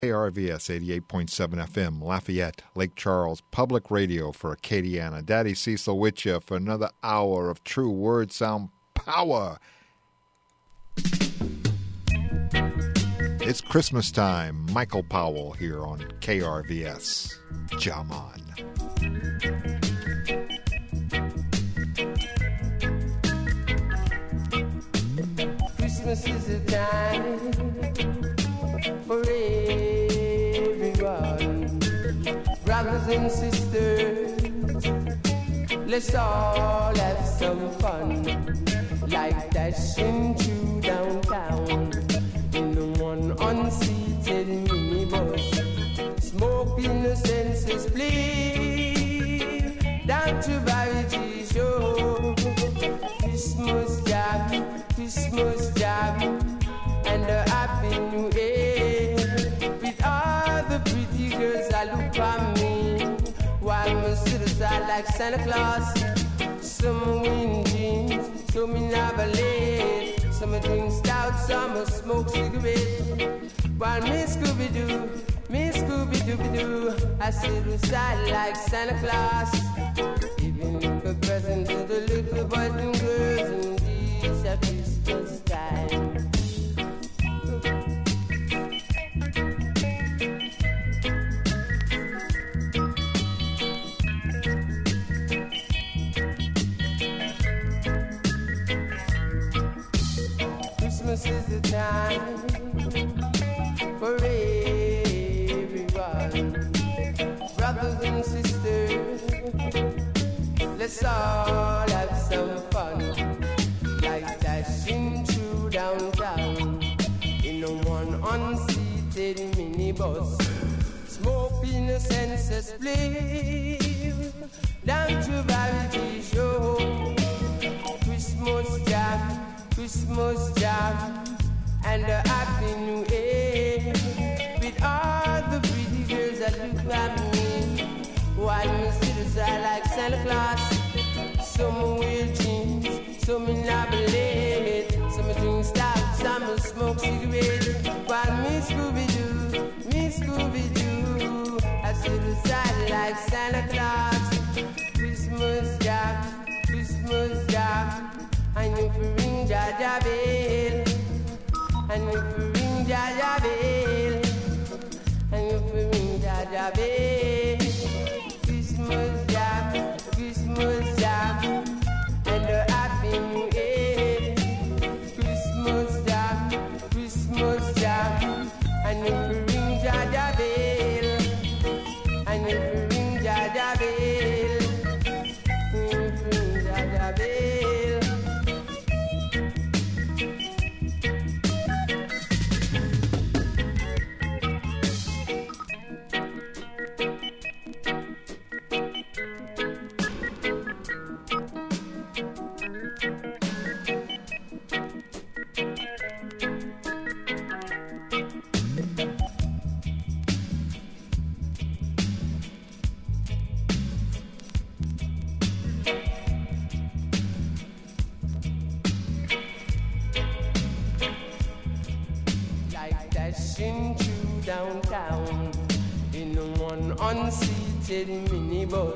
KRVS 88.7 FM, Lafayette, Lake Charles, Public Radio for Acadiana. Daddy Cecil with you for another hour of true word sound power. It's Christmas time. Michael Powell here on KRVS. Jaman. Christmas is a time for everyone, brothers and sisters, let's all have some fun, like dashing through downtown in the one unseated minibus, smoking the senses plea down to Variety Show. Christmas jam, and a happy new year. With all the pretty girls that look at me, while my citizens like Santa Claus. Some wearing jeans, some in Avalade, some drink stout, some smoke cigarettes. While me Scooby-Doo, I sit beside like Santa Claus, giving little presents to the little boys and girls in this Christmas time. Christmas is the time for everyone, brothers and sisters, let's all have some fun, like dashing through downtown in a one unseated minibus, smoking a senseless flame down to Variety Show. Christmas jam, and a happy new year. With all the pretty girls that look at me, while my citizens are like Santa Claus. Some wear jeans, some in Abilene, some drink stout, some smoke cigarettes. While me Scooby-Doo, I sit aside like Santa Claus. Christmas jam, and if you ring Jaja Bell, and if you ring Jaja Bell, and if you ring Jaja Bell. Christmas jam, and a happy new year. Christmas jam, and if you ring Jaja Bell, and if you ring Jaja Bell, if you ring Jaja Bell. Downtown in a one unseated minibus.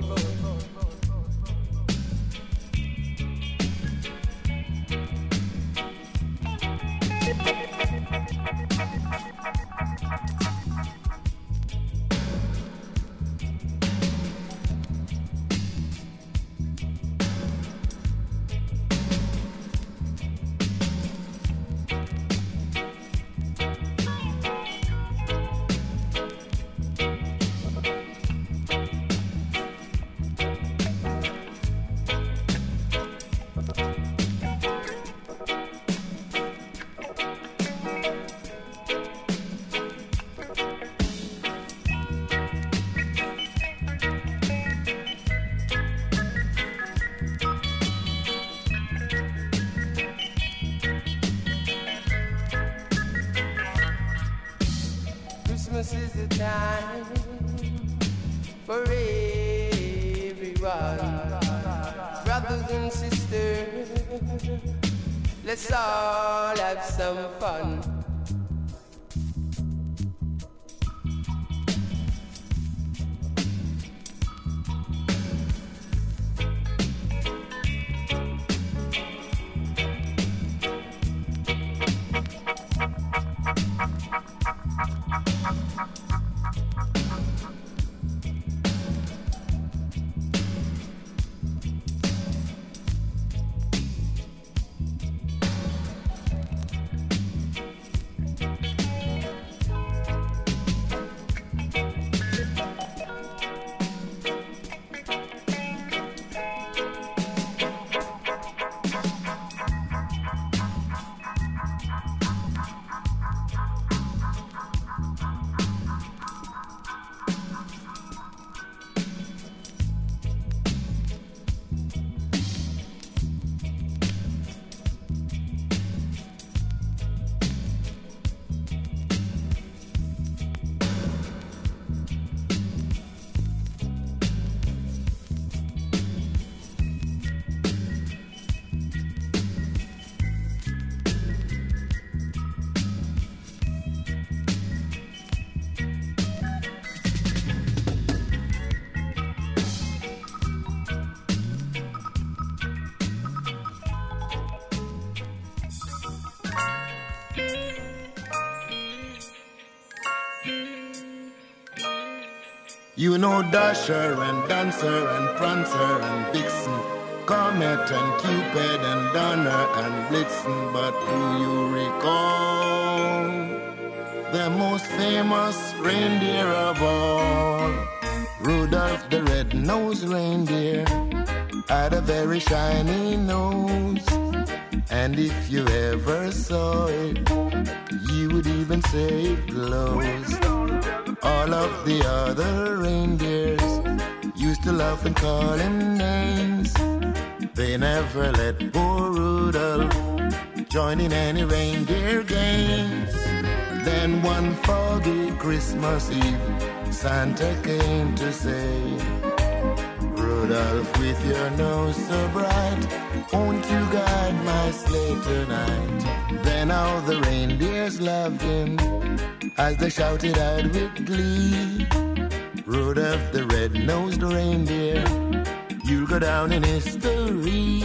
Christmas is the time for everyone, brothers and sisters, let's all have some fun, You know Dasher and Dancer and Prancer and Vixen, Comet and Cupid and Donner and Blitzen, but do you recall the most famous reindeer of all? Rudolph the red-nosed reindeer had a very shiny nose, and if you ever saw it, you would even say it glows. All of the other reindeers used to laugh and call him names. They never let poor Rudolph join in any reindeer games. Then one foggy Christmas Eve, Santa came to say, Rudolph, with your nose so bright, won't you guide my sleigh tonight? Then all the reindeers loved him as they shouted out with glee, Rudolph the red-nosed reindeer, you'll go down in history.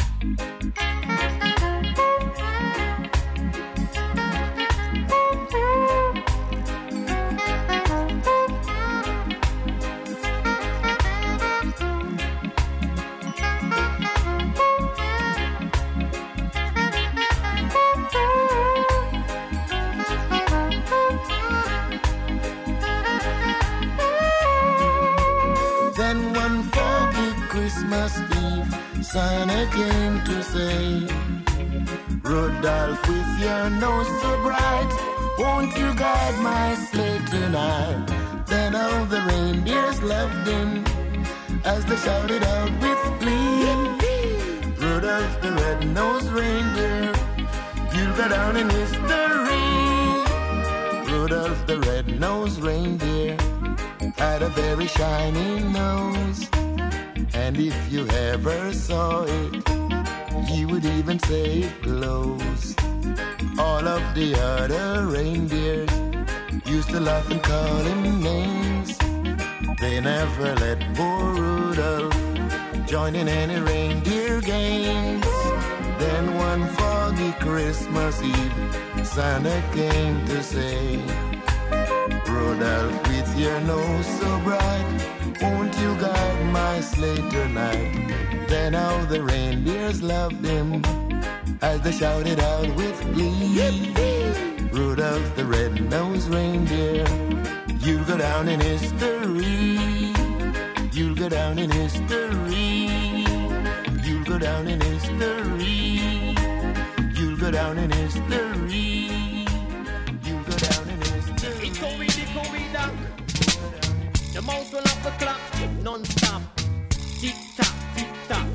Christmas Eve, Santa came to say, Rudolph, with your nose so bright, won't you guide my sleigh tonight? Then all the reindeers loved him as they shouted out with glee, Rudolph the red-nosed reindeer, you'll go down in history. Rudolph the red-nosed reindeer had a very shiny nose, and if you ever saw it, you would even say it glows. All of the other reindeers used to laugh and call him names. They never let poor Rudolph join in any reindeer games. Then one foggy Christmas Eve, Santa came to say, Rudolph, with your nose so bright, won't you guide my sleigh tonight? Then all the reindeers loved him as they shouted out with glee, Rudolph the red-nosed reindeer, you'll go down in history. You'll go down in history. You'll go down in history. You'll go down in history. You'll go down in history. It's Kobe Dunk. The mouse will have the clock non-stop. Tick-tock, tick-tock.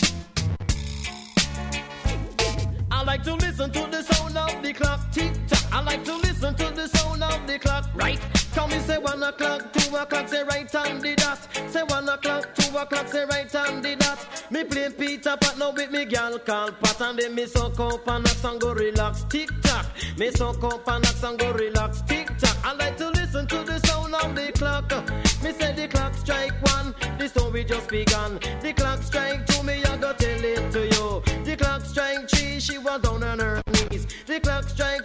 I like to listen to the sound of the clock. Tick-tock. I like to listen to the sound of the clock. Right? Come and say 1 o'clock, 2 o'clock, say right on the dot. Say 1 o'clock, 2 o'clock, say right on the dot. Me play Peter Pat now with me gal call Pat, and then me suck up and act and go relax. Tick-tock. Me suck up and act and go relax. Tick-tock. I like to listen to the sound of the clock. Me say the clock strike 1, the story just begun. The clock strike 2, me I go tell it to you. The clock strike 3, she was down on her knees. The clock strike 4,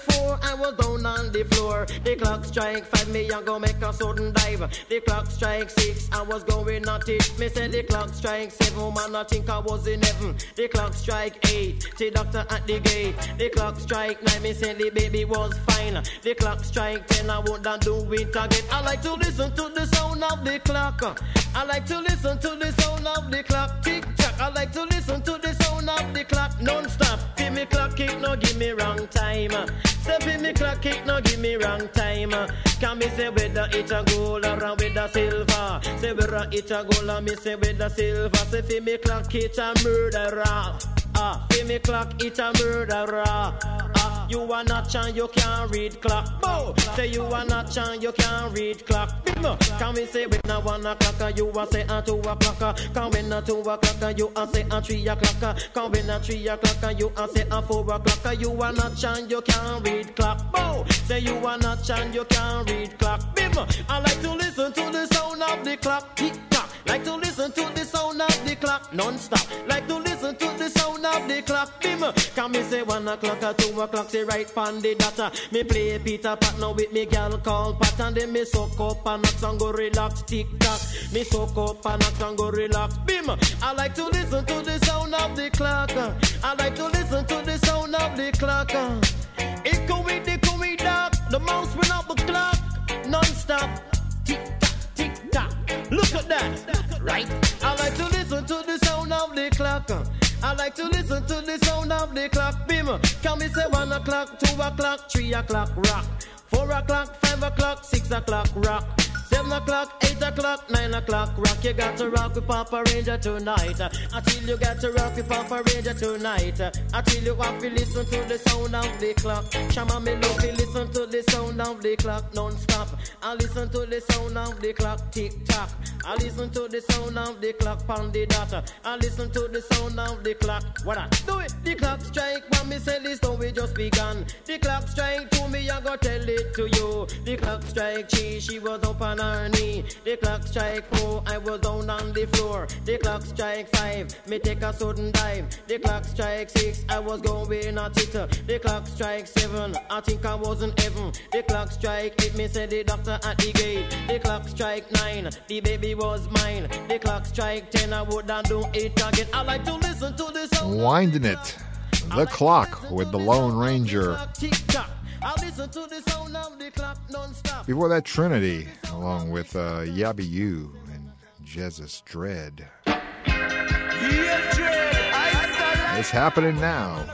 I was down on the floor. The clock strike 5, me a go make a sudden dive. The clock strike 6, I was going at it. Me say the clock strike 7, man, I think I was in heaven. The clock strike 8, the doctor at the gate. The clock strike 9, me say the baby was fine. The clock strike 10, I wouldn't do it again. I like to listen to the sound of the clock. I like to listen to the sound of the clock. Tick tock. I like to listen to the sound of the clock non-stop. Feel me clock kick, no give me wrong time. Say feel me clock kick, no give me wrong time. Can me say whether it a gold or whether silver. Say whether it a gold or me say whether silver. Say feel me clock it a murderer. Feel me clock it a murderer. You are not chan, you can't read clock. Bow. Say you are not chan, you can't read clock. Can we say when a 1 o'clock, you a say at 2 o'clock. Can when a 2 o'clock, you a say at 3 o'clock. Can when a 3 o'clock, you a say at 4 o'clock. You are not chan, you can't read clock. Bow. Say you are not chan, you can't read clock. Bim. I like to listen to the sound of the clock. Tick tock. Like to listen to the sound of the clock non-stop. Like to listen to the sound of the clock. Bim. Can me say 1 o'clock or 2 o'clock, say right pan the data. Me play Peter Pat now with me girl called Pat. And then me soak up and knocks and go relax. Tick tock. Me soak up and knocks and go relax. Bim. I like to listen to the sound of the clock. I like to listen to the sound of the clock. It go with the dark. The mouse went up the clock non-stop. Tick tock, tick tock. Look at that, right? I like to listen to the sound of the clock. I like to listen to the sound of the clock. Bim. Can we say 1 o'clock, 2 o'clock, 3 o'clock, rock. 4 o'clock, 5 o'clock, 6 o'clock, rock. 7 o'clock, 8 o'clock, 9 o'clock, rock. You got to rock with Papa Ranger tonight. Until you got to rock with Papa Ranger tonight. Until you have to listen to the sound of the clock. Shama me love to listen to the sound of the clock non-stop. I listen to the sound of the clock tick-tock. I listen to the sound of the clock pound the data. I listen to the sound of the clock. What I do it? The clock strike, when me say this story just begun. The clock strike 2, me I go tell it to you. The clock strike 3, she was up on her knee. The clock strike 4, I was down on the floor. The clock strike 5, me take a sudden dive. The clock strike 6, I was going at it. The clock strike 7, I think I was in heaven. The clock strike 8, me said the doctor at the gate. The clock strike 9, the baby was mine. The clock strike 10, I wouldn't do it again. I like to listen to this song. Winding it. The Clock with the Lone Ranger. Before that, Trinity, along with Yabby U and Jesus Dread. It's happening now.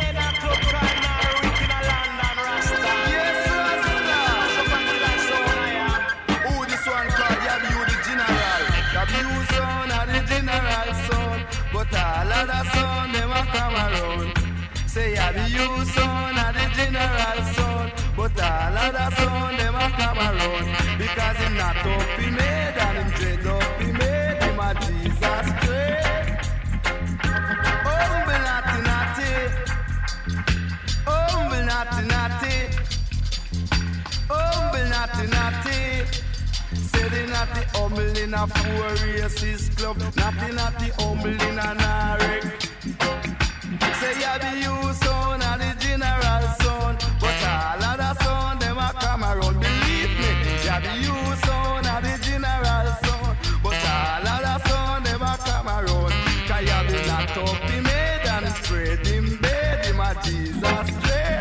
But all of the son, them a come around. Say, I be you son of the general son. But all of the son, them a come around. Because him not up he made, and him dread up he made. Him a Jesus dread. Humble natty natty. Humble natty natty. Humble natty natty. Say the natty humble in a 4 races club. Natty humble in a narek. Say I be you son and the general son. But all of the son them a come around. Believe me, I be you son and the general son. But all of the son them a come around. Cause you be not up he made and spread him bed. Him a Jesus dread.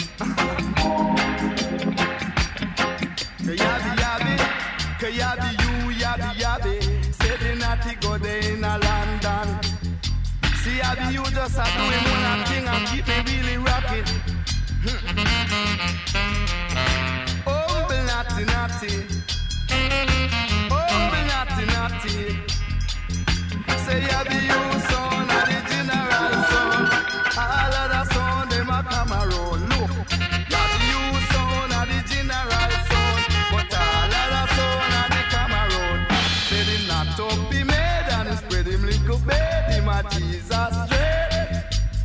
Yabby you, yabby. Say the natty go there in a London. See yabby you just a do him one thing and keep me really rocking. Humble natty natty. Humble natty natty. Say yabby you son of the general son. All of the son them a come around. Look, yabby you son of the general son. But all of the son of the come around. Say him not up he made and he spread him little bed. Him a Jesus dread.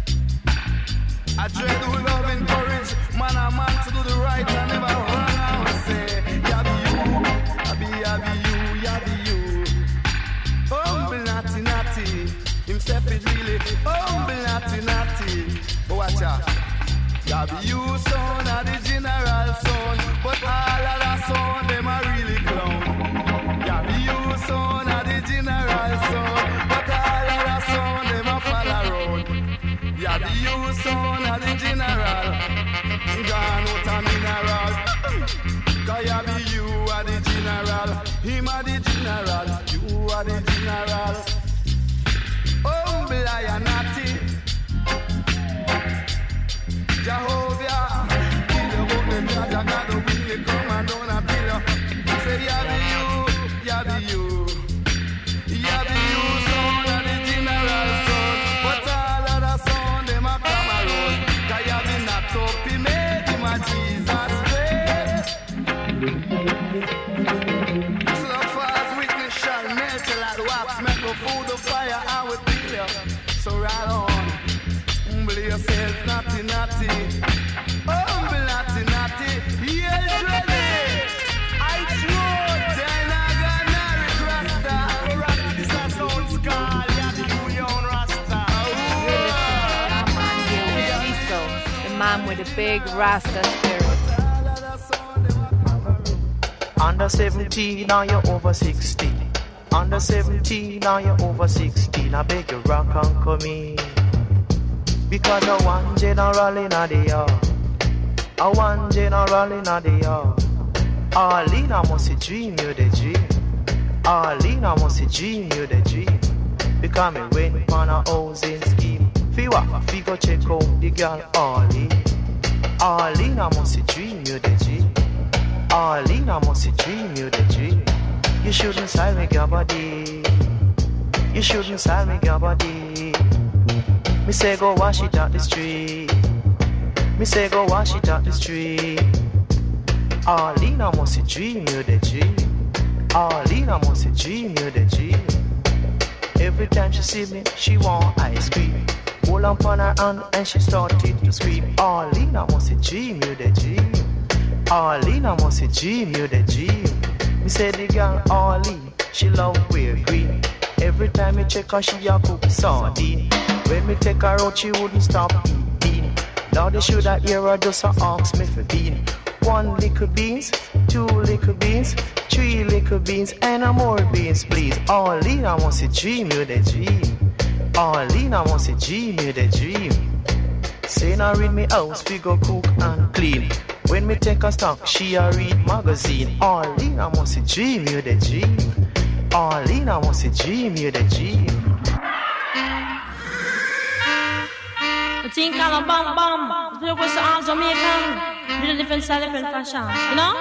I dread who love encourage man and man to do the right and never run out and say yabby you, yabby you. Humble natty natty. Himself is really humble natty natty. But watch out. Yabby you son of the son of the general. Gone out a mineral. Cause you be you are the general. Him are the general. You are the general. Humble and naughty. Jehovah. Kill you about them judge and God will you come and down and kill you. I say you be you. You be you. You be you son of the general son. But all of the son them a come around. Cause you be knocked up. He made him a Jesus great. So fast witness shall melt you like wax. Make the food the fire and we kill you. So right on. Humble yourself, naughty, naughty. Humble, naughty, naughty. Yes, ready. I throw then I got Naric Rasta. Rasta, this a sound skull. Yeah, the Union Rasta. The man with a big Rasta spirit. Under 17, now you're over 16. Under 17, now you're over 16. I beg you rock and come in. Because I want general in the yard. I want general in the yard. Arlene, I must dream you the dream. Arlene, I must dream you the dream. Because me went on a housing scheme. Fi go check out the girl Arlene. Arlene, I must dream you the dream. Arlene, I must dream you the dream. You shouldn't sell me your body. You shouldn't sell me your body. Me say go wash it out the street. Me say go wash it out the street. Arlene, I must dream you the dream. Arlene, I must dream you the dream. Every time she see me, she want ice cream. Hold on her hand and she started to scream. Arlene, I must dream you the dream. Arlene, I must dream you the dream. Me say the girl Arlene, she love wear green. Every time me check her, she a cook sardine. When me take her out, she wouldn't stop eating. Now they should have hear her just ask me for bean. 1 little beans, 2 little beans, 3 little beans, and a more beans, please. Arlene, I want to dream you the dream. Arlene, I want to dream you the dream. Say now read me house, we go cook and clean. When me take a stock, she a read magazine. Arlene, I want to dream you the dream. Arlene, I want to dream you the dream. Think I'm a bum bum. People go to all Jamaican. Do the different style, different fashion. You know?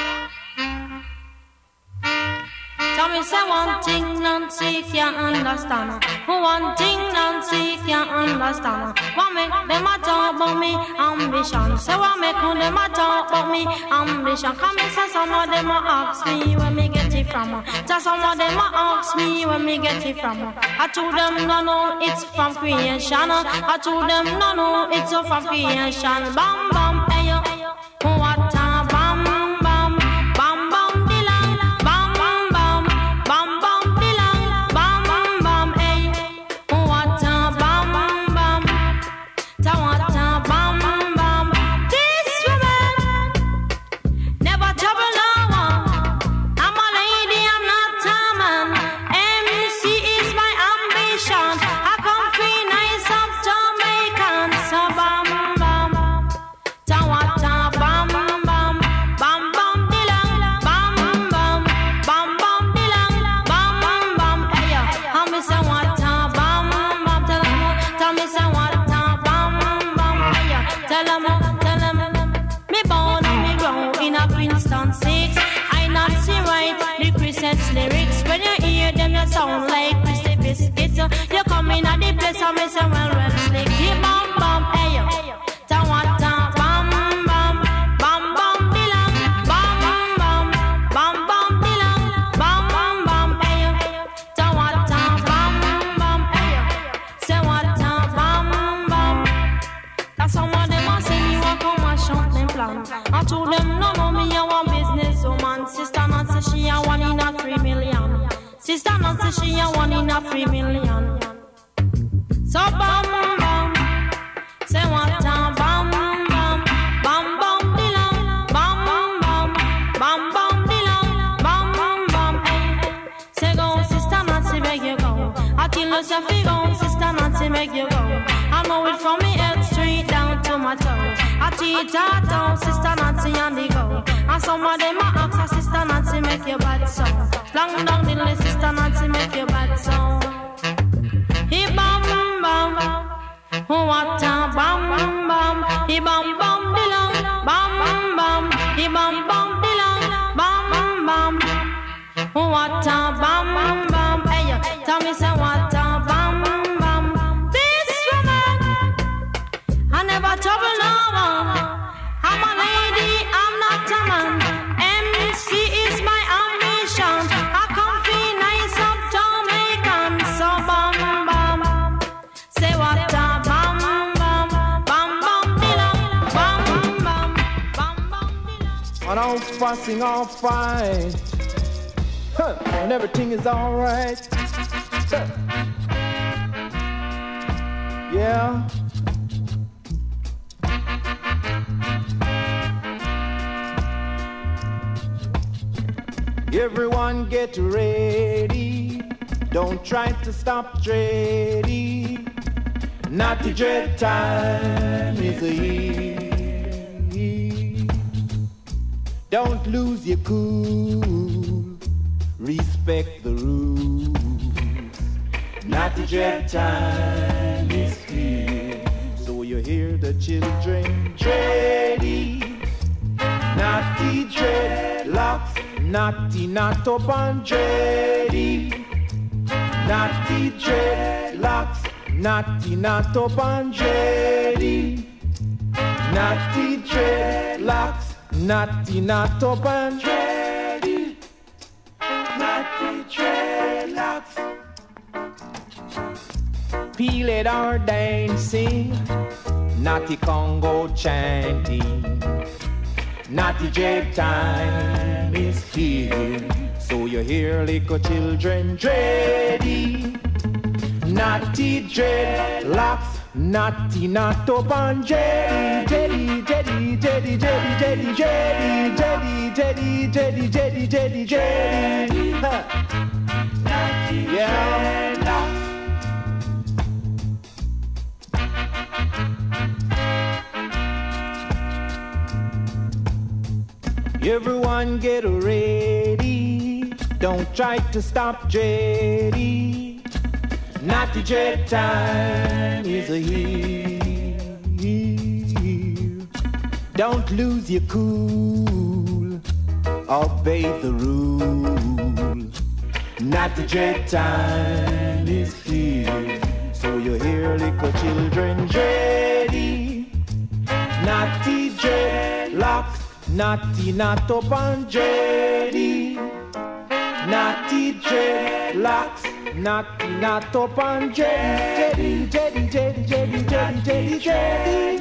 Tell me, say one thing Nancy can't understand. One thing Nancy can't understand. What make them a talk about me ambition? Say what make them a talk about me ambition? Come and say some of them a ask me where me get it from. Just some of them a ask me where me get it from. I told them no, it's from creation. I told them no, it's from creation. Bam bam, ayo, what a bam bam, bam bam dilang, bam bam bam, bam bam dilang, bam bam bam, ayo, what a bam bam, ta what a bam bam. This woman never trouble no one. I'm a lady, I'm not a man. MC is my ambition. I come free nice up Jamaican. So bam bam, ta what a bam bam, bam bam dilang, bam bam, bam bam dilang, bam bam. Ayo, I me say what a bam bam. Tell me say what a bam bam. Ayo, tell 'em. Me born and me grow in a Princeton 6. I not see right the Christmas lyrics. When you hear them, you sound like Christy Biscuits. You come in at the place and me say well slick. Keep bam bam, ayo, ta what a bam bam, bam bam dilang, bam bam, bam bam dilang, bam bam, ayo, ta what a bam bam, ayo, say what a bam bam. That's some of them a say you a come and shut them plan. I told them no, me a one business woman. Sister Nancy she a 1 in a 3 million. Sister Nancy she a 1 in a 3 million. So bam bam, say what a bam bam, bam bam dilang, bam bam, bam bam dilang, bam bam, ay. Say go, Sister Nancy, make you go. I tell you say fi go, Sister Nancy, make you go. I know it from me head straight my toe. I teeter-toe, Sister Nancy on the go. And some of them a ask her, Sister Nancy make your bad song. Long down the list, Sister Nancy make your bad song. He bam bam, what a bam bam. He bam bam belong, bam bam. He bam bam belong, bam bam. What a bam bam. Hey, tell me say what a bam bam. This woman, I never trouble no one. I'm a lady, I'm not a man. MC is my ambition. I come feel nice up Jamaican. So bam bam. Say what a bam bam. Bam bam belong. Bam bam. Bam bam belong. And I'm fussing all fine. And everything is alright. Yeah. Everyone get ready. Don't try to stop Dready. Naughty dread time is here. Don't lose your cool. Respect the rules. Naughty dread time is here. So you hear the children dready. Naughty dreadlocks. Naughty not up and dready. Naughty dreadlocks. Naughty not up and dready. Naughty dreadlocks. Naughty not up and dready. Naughty dreadlocks. Peel it or dancing. Naughty Congo chanting. Naughty dread time is here. So you hear little children dready. Naughty dreadlocks. Naughty not up and dready. Dready, dready, dready, dready, dready, dready, dready, dready, dready, dready, dready, dready. Yeah. Everyone get ready. Don't try to stop Dready. Naughty dread time is here. Don't lose your cool. Obey the rule. Naughty dread time is here. So you hear little children dready. Naughty dreadlocks. Naughty not up and dready. Naughty dreadlocks. Naughty not up and dready. Dready, dready, dready, dready, dready, dready.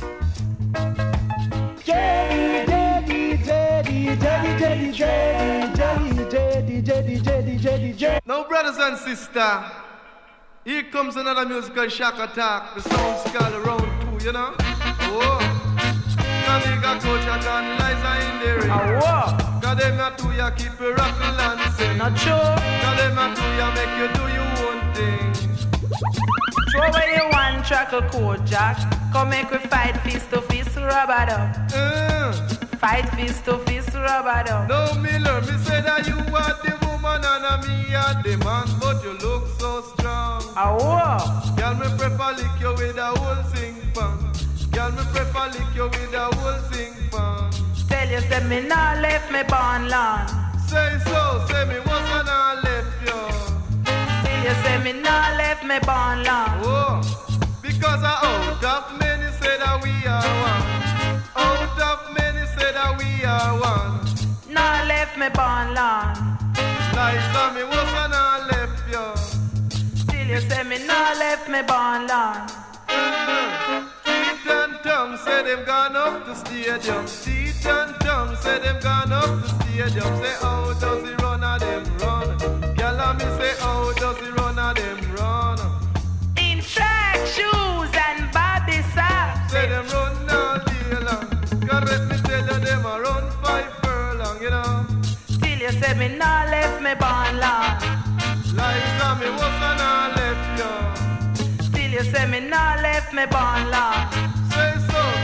Dready, dready, dready, dready, dready, dready, dready, dready. Now, brothers and sisters, here comes another musical shock attack. The sound's called around 2, you know? Oh. Nigga coach and Liza in the ring. Cause them not do ya keep you rockin' and sing. Not true. Cause them not do ya make you do your own thing. Throw away your one trackle code, Jack. Come make we fight fist to fist, rubber dub. Fight fist to fist, rubber dub. No, Miller, me say that you are the woman and me are the man, but you look so strong. Girl, me prefer lick you with a whole sing pan. Girl, me prefer lick you with a whole sing pan. Tell you, say me nah left me born long. Say so, say me wasn't nah left you. Tell you, say me nah left me born long. Oh, because out of many say that we are one. Out of many say that we are one. Nah left me born long. Liza, me wasn't nah left you. Till you say me nah left me born long. Teeth and tongue say them gone up the stadium. Teeth and tongue say them gone up the stadium. Say how does he run a them run? Girl, me say how does he run a them run? In track shoes and body socks. Say them run all day long. God let me tell you them a run 5 furlong, you know. Till you say me nah left me born long. Liza, me wasn't nah left you. You say me nah left me born long. Say so,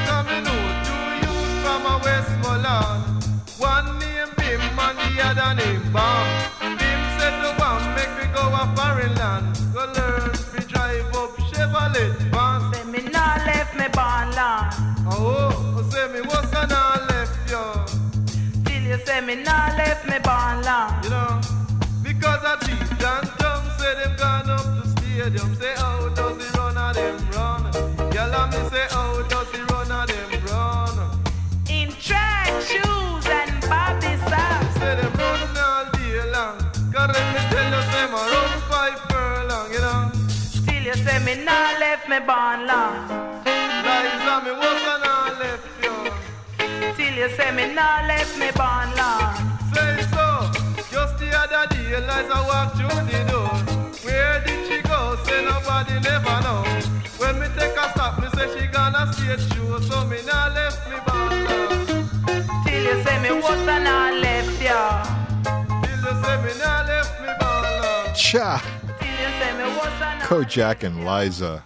a Westmoreland. One name Bim and the other name Bam. Bim said to Bam, make me go a foreign land. Go learn to drive up Chevrolet van. Say me nah left me born land. Oh, say me what's a nah left yo. Till you say me nah left me born land. You know, because a cheap and tongue say them gone up to stadium. Say how does he run a them run? Y'all me say how does he run a them run? In track shoes and Bobby socks. Say them run all day long. Cause let me tell you, say my run 5 furlong, you know. Till you say me nah left me born land. Liza, me was a nah left you. Till you say me nah left me born land. Say so. Just the other day, Liza walked through the door. Where did she go? Say nobody never know. When me take a stop, me say she gonna stage show. So me nah left me born land. Till you say me was a nah left ya. Till you say me nah left me born land. Cha! Till you say me was a nah. Kojak and Liza.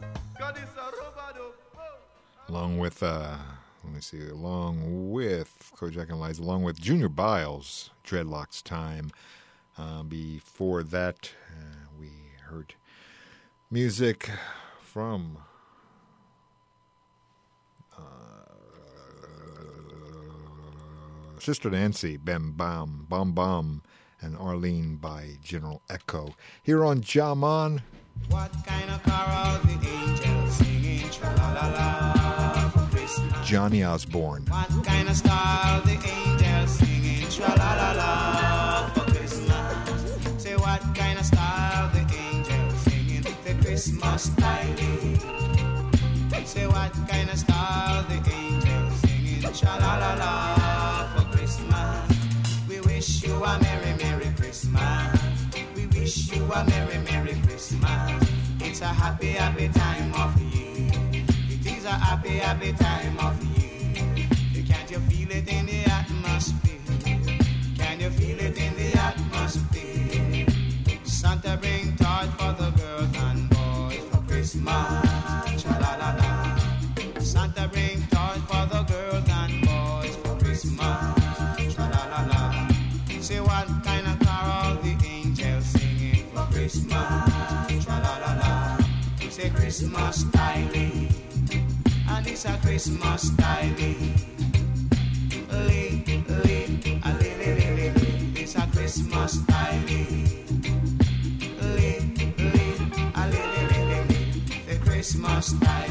Along with, along with Kojak and Liza, along with Junior Biles, Dreadlocks Time. Before that, we heard music from Sister Nancy, Bam Bam, Bam Bam, and Arlene by General Echo. Here on Jaman. What kind of carol the angels singing tra-la-la-la for Christmas? Johnny Osborne. What kind of style the angels singing tra-la-la-la for Christmas? Say what kind of style the angels singing the Christmas style? Say what kind of style the angels singing tra-la-la-la for Christmas? We wish you a merry, merry Christmas. We wish you a merry, merry Christmas. It's a happy, happy time of year. It is a happy, happy time of year. Can't you feel it in the atmosphere? Can you feel it in the atmosphere? Santa bring toys for the girls and boys for Christmas. Cha-la-la-la. Santa bring toys for the girls and boys for Christmas. Cha-la-la-la. Say what kind of carol the angels singing for Christmas. Tra-la-la-la. Say Christmas style, and it's a Christmas style. It's a Christmas style. The Christmas style.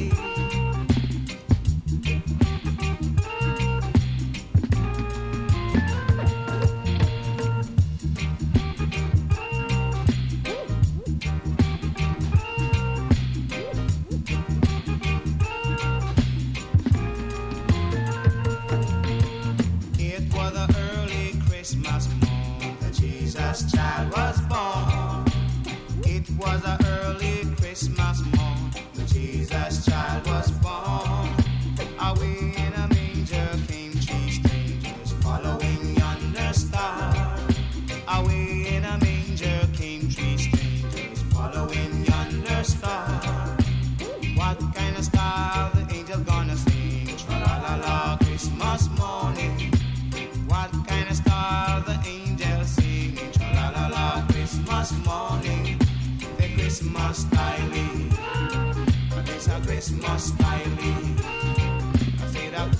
Christmas morn, the Jesus child was born. It was an early Christmas morn, the Jesus child was born. Away in a manger came 3 strangers following yonder star. Away in a manger came 3 strangers following yonder star. What kind of star the angel gonna sing? Tra-la-la-la, Christmas morning. What kind of star the angels singing? Tra-la-la-la, Christmas morning. The Christmas style. It's a Christmas style. I say that.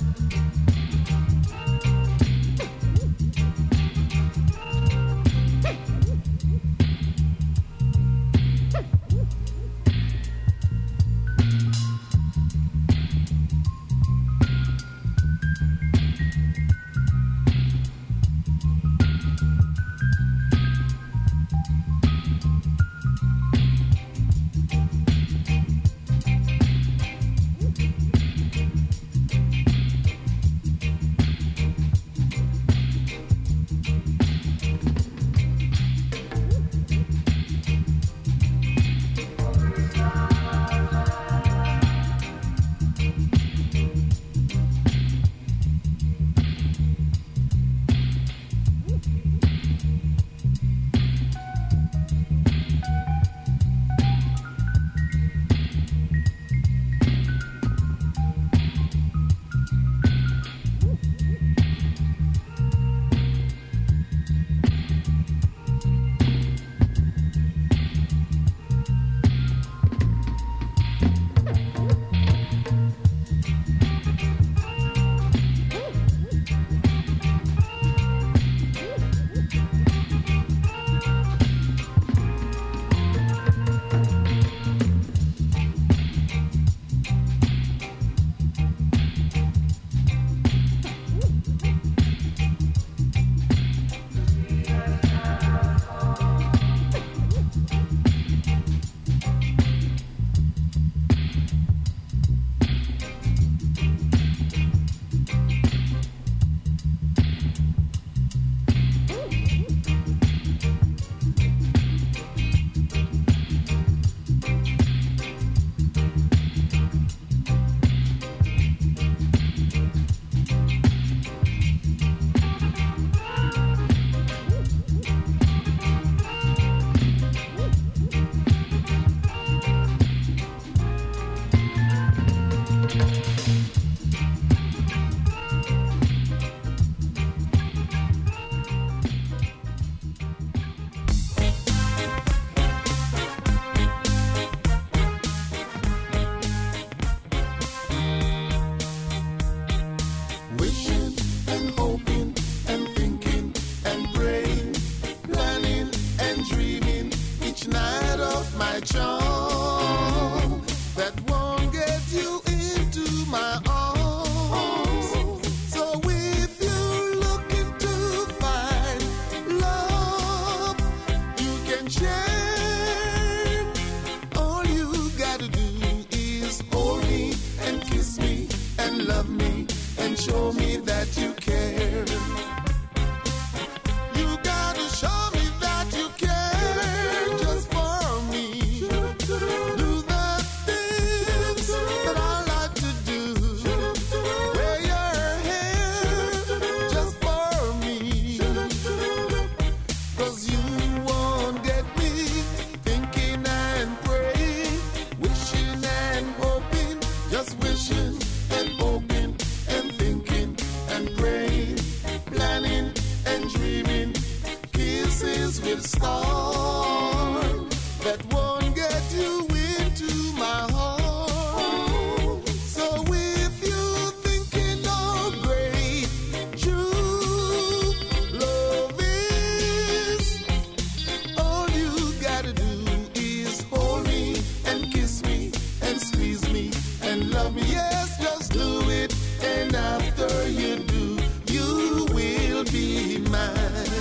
with scorn that won't get you into my heart. So if you're thinking how great true love is, all you gotta do is hold me and kiss me and squeeze me and love me. Yes, just do it. And after you do, you will be mine.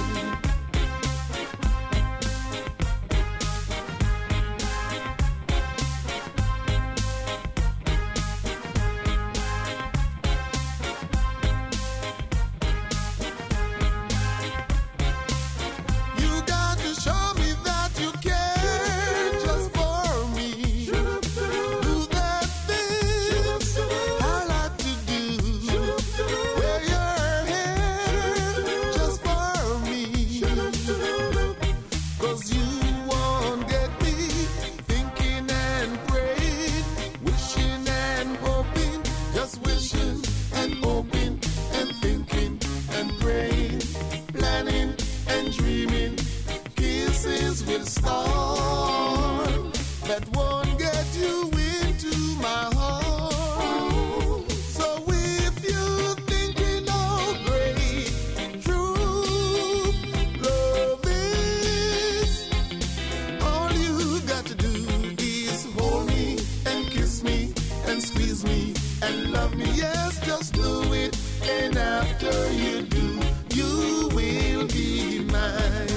You got to show me that you care just for me. Do that thing I like to do. Wear your hair just for me. 'Cause you won't get me thinking and praying, wishing and hoping, just wishing and hoping and thinking and praying, planning and dreaming, kisses with scorn that won't get you into my heart. So if you're thinking how great true love is, all you got to do is hold me and kiss me and squeeze me and love me. Yes, just do it. And after you do, you will be mine.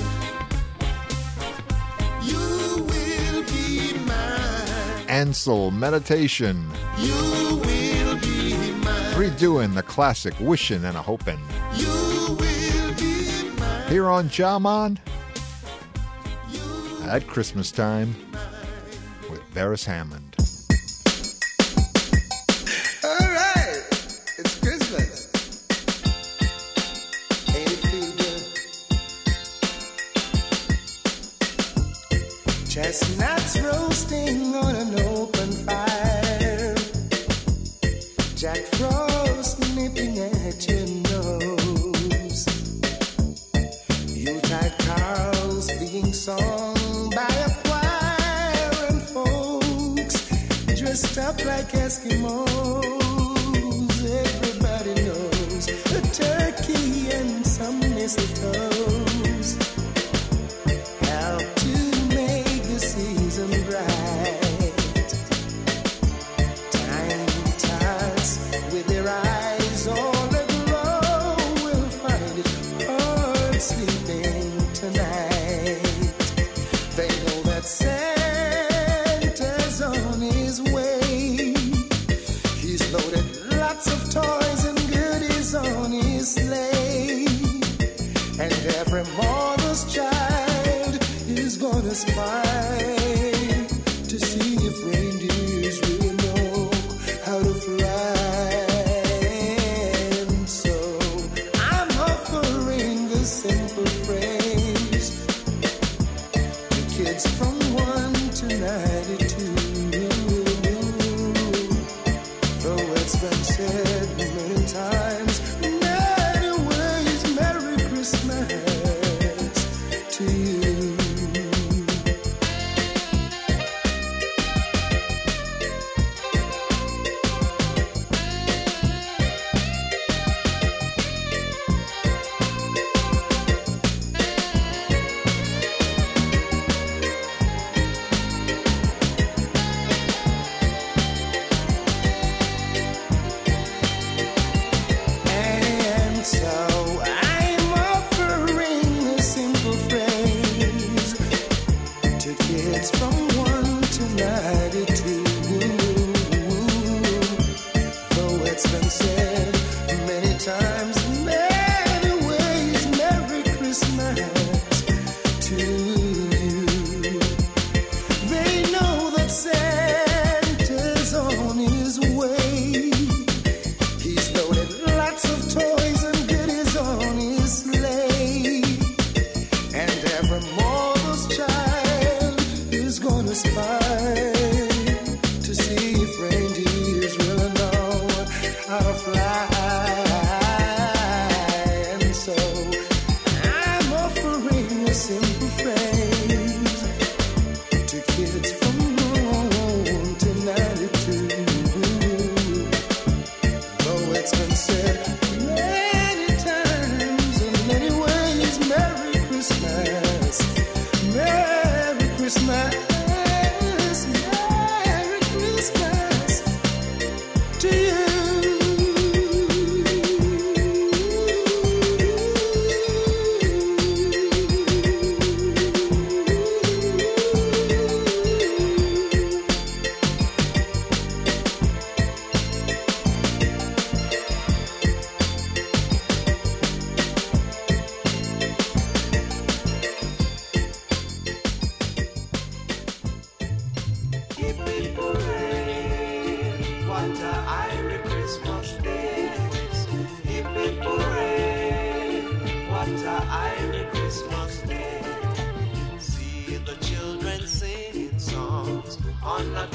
You will be mine. Ansel Meditation. You will be mine. Redoing the classic Wishin' and a Hopin'. You will be mine. Here on Jaman at Christmas time with Barris Hammond. All right, it's Christmas. Ain't it feel good? Chestnuts roasting on an open fire. Jack Frost nipping at your nose. Yuletide carols being sung by a choir and folks dressed up like Eskimos. Everybody knows a turkey and some mistletoes help to make the season bright. Tiny tots with their eyes all aglow will find it hard sleeping tonight. They know that Santa's on his way. He's loaded lots of toys and goodies on his sleigh. And every mother's child is gonna spy to see if reindeers really know how to fly. And so I'm offering the simple phrase to kids from 1 to 92. Though it's been said many times, many ways, Merry Christmas to you. And so I'm offering a simple phrase to kids from 1 to 92. Though it's been said many times, many ways, Merry Christmas to you. They know that Santa's on his way. He's loaded lots of toys and goodies on his sleigh. And every mother's child is gonna spy to see if reindeers really know how to fly. And so I'm offering a simple phrase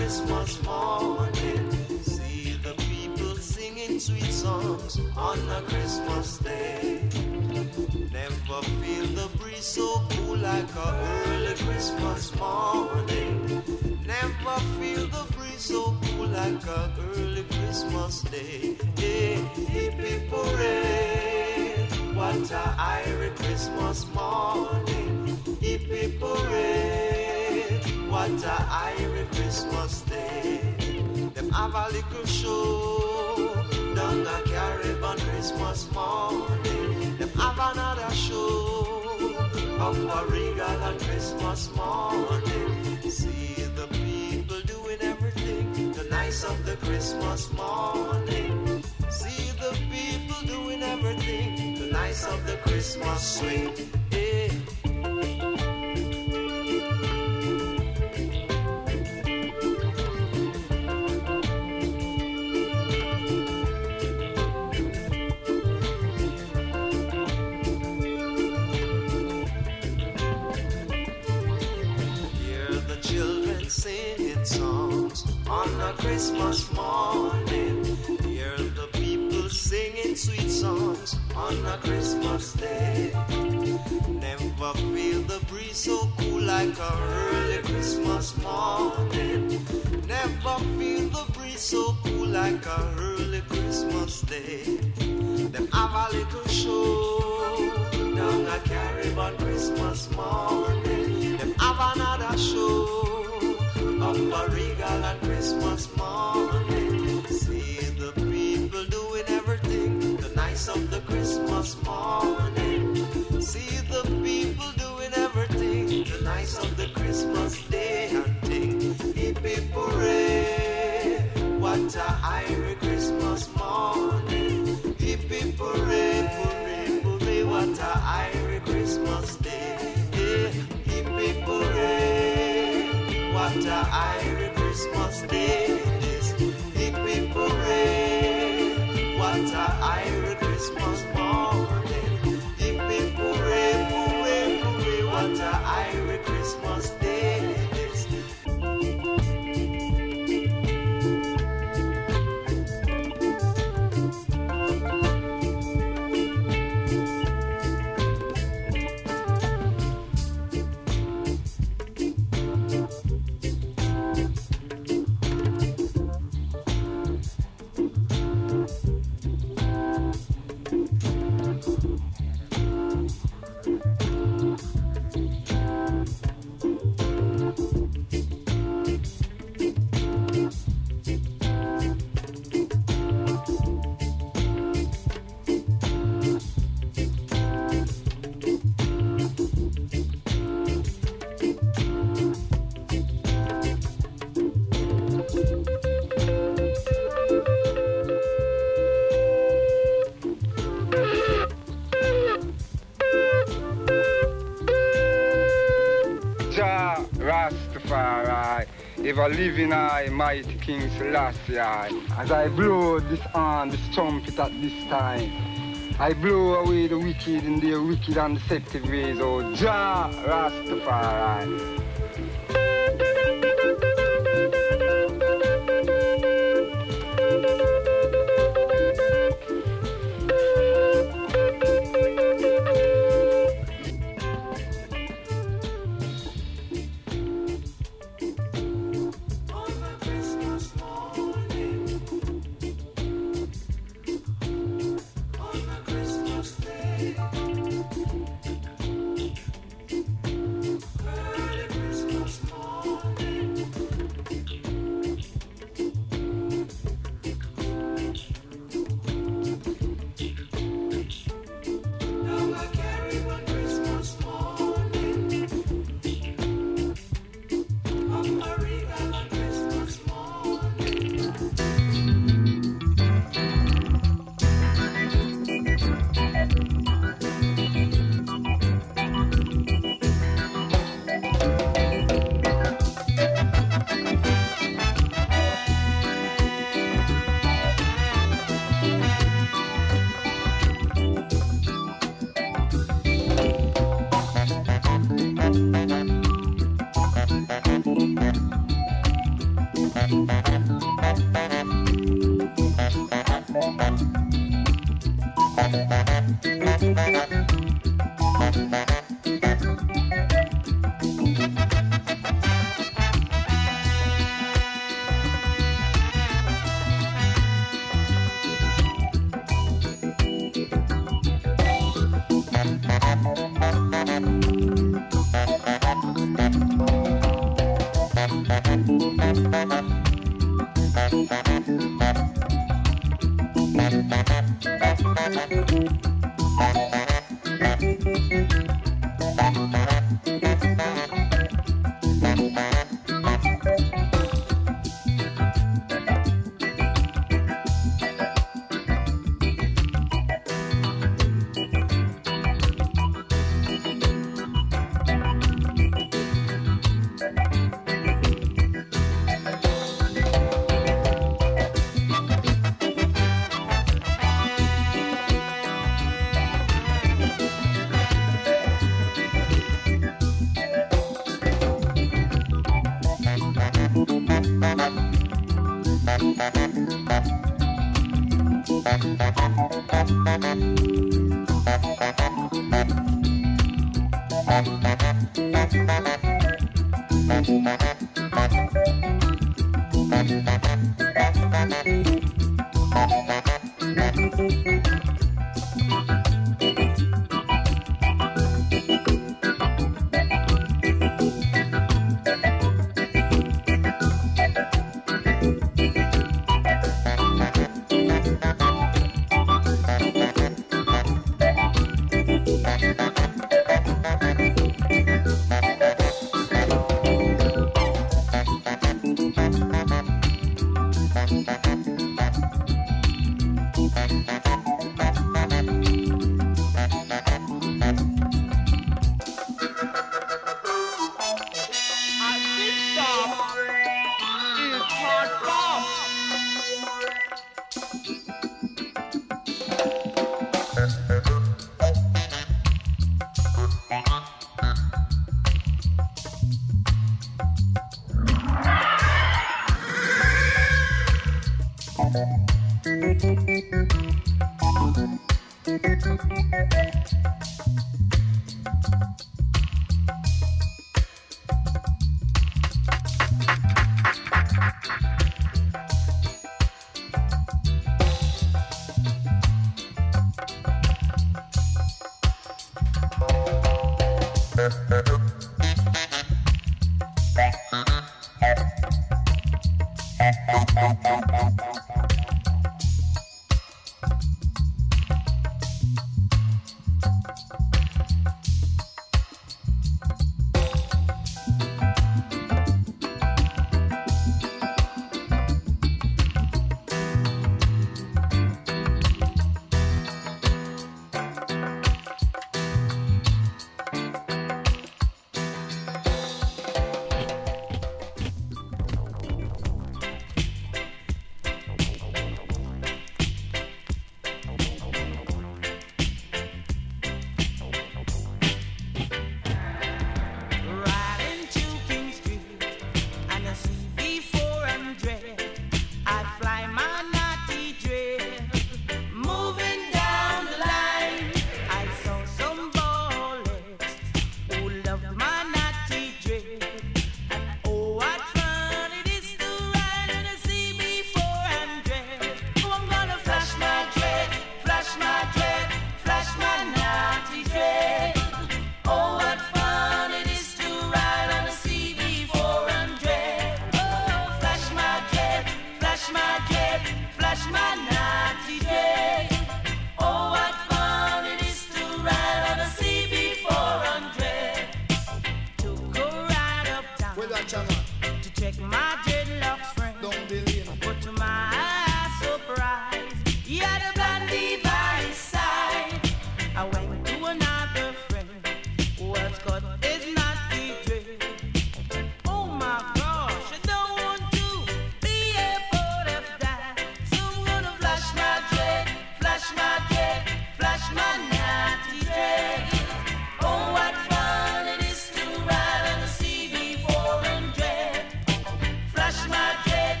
Christmas morning. See the people singing sweet songs on a Christmas day. Never feel the breeze so cool like a early Christmas morning. Never feel the breeze so cool like a early Christmas day. Hey, hip hip hooray, what a Irish Christmas morning. Hip hip hooray, what a Irish Christmas day. Them have a little show down the Caribbean Christmas morning. Them have another show up a Regal on Christmas morning. See the people doing everything the nice of the Christmas morning. See the people doing everything the nice of the Christmas swing. Hey. Singing songs on a Christmas morning. Hear the people singing sweet songs on a Christmas day. Never feel the breeze so cool like a early Christmas morning. Never feel the breeze so cool like a early Christmas day. Them have a little show down a Caribbean Christmas morning. Them have another show up a Regal on Christmas morning. See the people doing everything the nice of the Christmas morning. See the people doing everything the nice of the Christmas day and thing. Hip hip hooray, what a Irish Christmas morning. Hip hip hooray, hooray, hooray, what a Irish Christmas day. Yeah, hip hip hooray, what a Irish Christmas day is. Hip hip hooray, what a Irish Christmas morning. Hip hip hooray, hooray, hooray, what a Irish Christmas day is. Ever living I, mighty King Selassie, as I blow this trumpet at this time, I blow away the wicked in their wicked and deceptive ways, oh Jah Rastafari. Early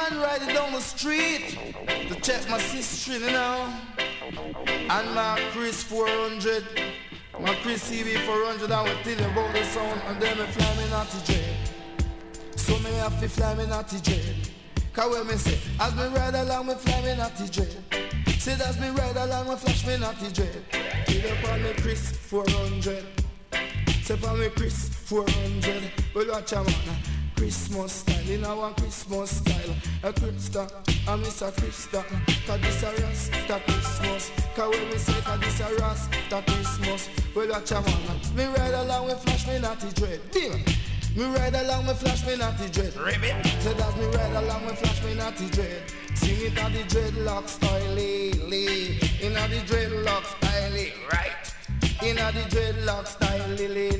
man riding down the street to check my sister, you know. And my Chris 400, my Chris CV 400, I will tell you about the sound. And then me fly me naughty dread. So me have to fly me naughty dread. Cause when me say, as me ride along, me fly me naughty dread. Say as me ride along, me flash me naughty dread. Till upon me Chris 400. Say upon me Chris 400. Well, watch a man. Christmas style, in our Christmas style. A Krista, a Mr. Krista. Cause this a Rasta Christmas. Cause when we say, cause this a Rasta Christmas. Well, watch a man. Me ride along, we flash me naughty dread. Damn. Me ride along, me flash me naughty dread. Ribbit. Say that's me ride along, me flash me naughty dread. Sing it at the dreadlock style, in a the dreadlock style, right? In a the dreadlock style,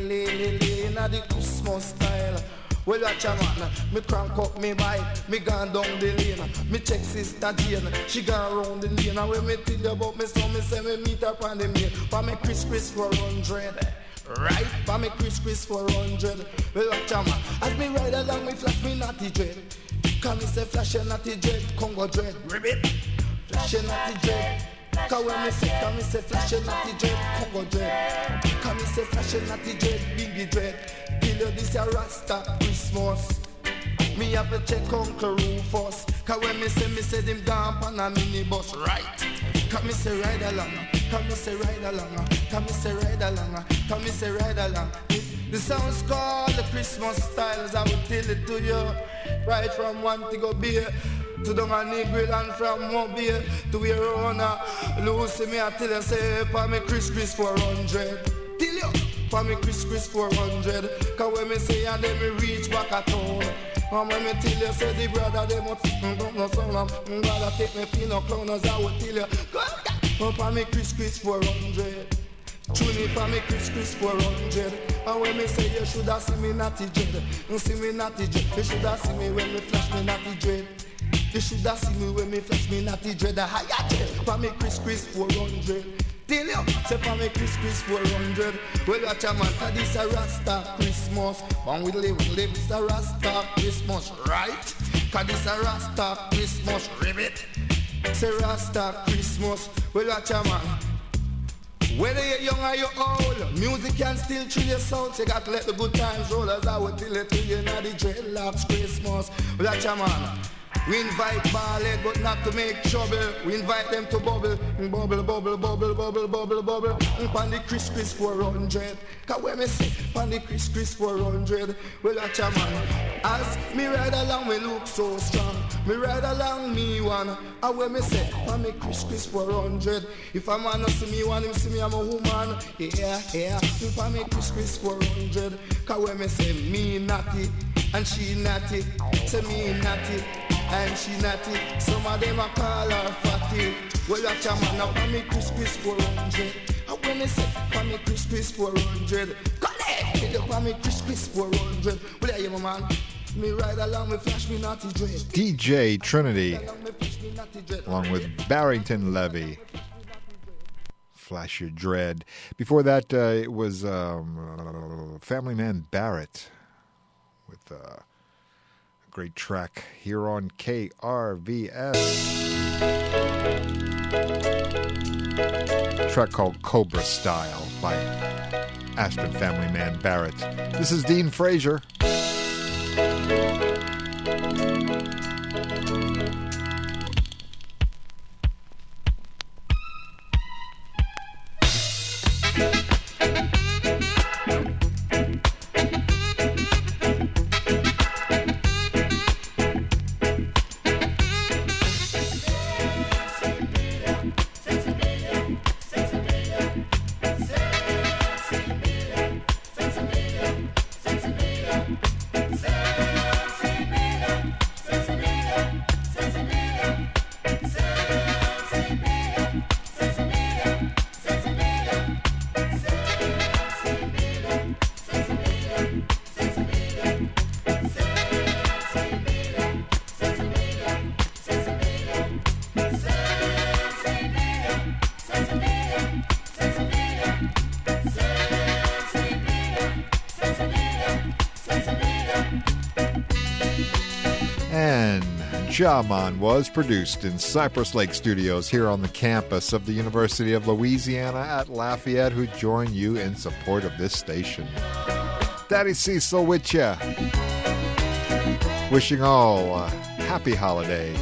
in a the Christmas style. Well, watch a man, me crank up me bike, me gone down the lane. Me check sister Jane, she gone round the lane. And when me tell you about me son, me say me meet her on the mail. For me Chris 400, right? For me Chris 400. Well, watch a man, as me ride along, me flash me naughty dread. Can me say flash a naughty dread, Congo dread, ribbit. Flash a naughty dread. Cause when me say, can me say flash a naughty dread, Congo dread. Can me say flash a naughty dread, Biggie dread. Till you this a Rasta Christmas. Me have to check Uncle Rufus. Cause when me say them gone on a minibus, right? Can me say ride along, can me say ride along, can me say ride along, can me say ride along. The sound's called the Christmas styles, I will tell it to you. Right from one to go beer to the money grill, and from one beer to your owner. Lucy, me I tell you, say, for me Chris 400. Tell you, for me Chris 400. Cause when me say, and then me reach back at home. And when me tell you, say, the brother, they must no sound. Brother, take me pin or clowners, I will tell you. For me Chris 400. Tune it for me Chris 400. And when me say you shoulda see me naughty dread, you see me naughty dread. You shoulda see me when me flash me naughty dread. You shoulda see me when me flash me naughty dread. A higher dread for me Chris 400. Tell you, say for me Chris 400. Well, watch a man, cause this a Rasta Christmas. When we live, this a Rasta Christmas, right? Cause this a Rasta Christmas, ribbit. Say Rasta Christmas. Well, watch a man. Whether you're young or you're old, music can still chill your soul. So you got to let the good times roll, as I would tell it to you. Now the dreadlocks Christmas. Well, that's your man. We invite ballet, but not to make trouble. We invite them to bubble, bubble, bubble, bubble, bubble, bubble, bubble. Pan the Chris 400. Cause when me say, pan the Chris 400. Well, that's your man. As me ride along, me look so strong. Me ride along, me one. And when me say, pan me Chris 400. If a man not see me one, him see me, I'm a woman. Yeah, yeah. Pan me Chris 400. Cause when me say, me natty, and she natty. Say me natty, and she natty. Some of them a call her fatty. Well, watch a man up on me Chris 400. And when me say, on me Chris 400. Collect it up on me Chris 400. Well, yeah, my man. Me ride along, me flash me naughty dread. DJ Trinity, along with Barrington Levy. Flash Your Dread. Before that, it was Family Man Barrett with a great track here on KRVS. A track called Cobra Style by Aspen Family Man Barrett. This is Dean Frazier. Shaman was produced in Cypress Lake Studios here on the campus of the University of Louisiana at Lafayette, who join you in support of this station. Daddy Cecil with ya. Wishing all a happy holiday.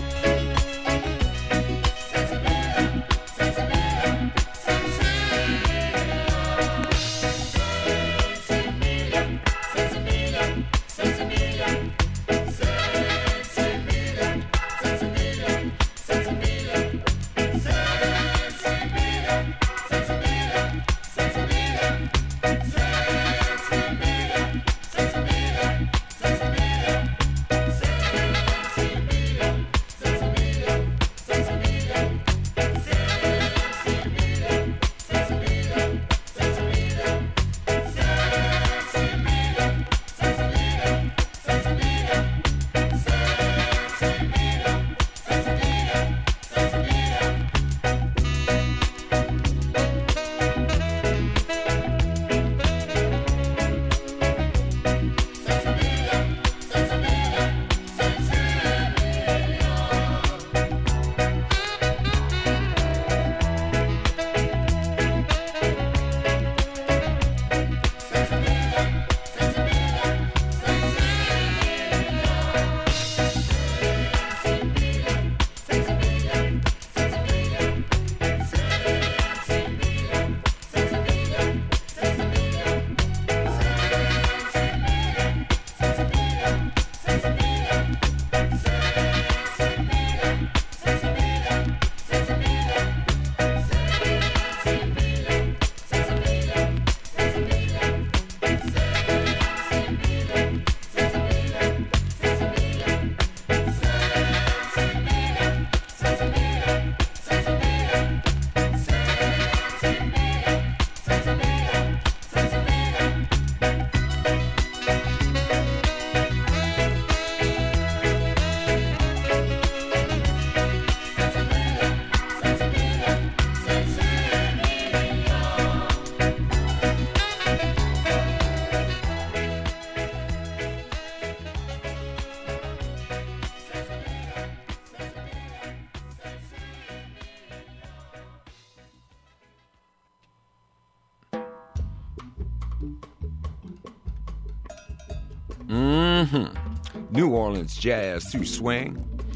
New Orleans jazz through swing,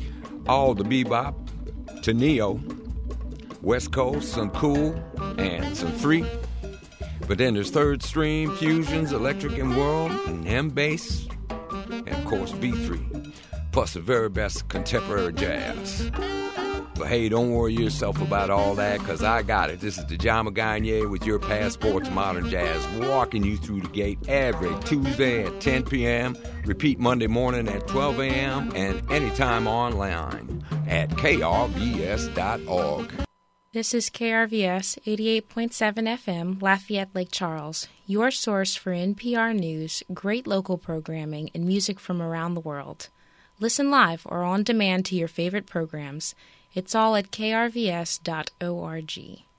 all the bebop to neo, West Coast, some cool and some free. But then there's third stream, fusions, electric and world, and M-bass, and of course B3, plus the very best contemporary jazz. But hey, don't worry yourself about all that, because I got it. This is the Jama Gagne with your passport to modern jazz, walking you through the gate every Tuesday at 10 p.m., repeat Monday morning at 12 a.m., and anytime online at krvs.org. This is KRVS 88.7 FM, Lafayette, Lake Charles, your source for NPR news, great local programming, and music from around the world. Listen live or on demand to your favorite programs. It's all at krvs.org.